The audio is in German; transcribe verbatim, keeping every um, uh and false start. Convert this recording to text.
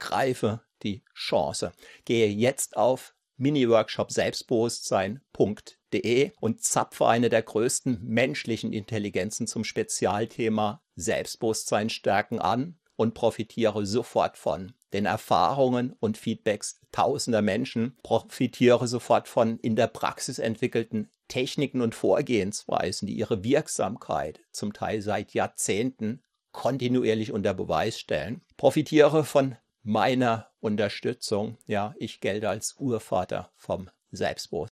ergreife die Chance. Gehe jetzt auf miniworkshop selbstbewusstsein punkt de und zapfe eine der größten menschlichen Intelligenzen zum Spezialthema Selbstbewusstsein stärken an und profitiere sofort von den Erfahrungen und Feedbacks tausender Menschen, profitiere sofort von in der Praxis entwickelten Techniken und Vorgehensweisen, die ihre Wirksamkeit zum Teil seit Jahrzehnten kontinuierlich unter Beweis stellen. Profitiere von meiner Unterstützung. Ja, ich gelte als Urvater vom Selbstbewusstsein.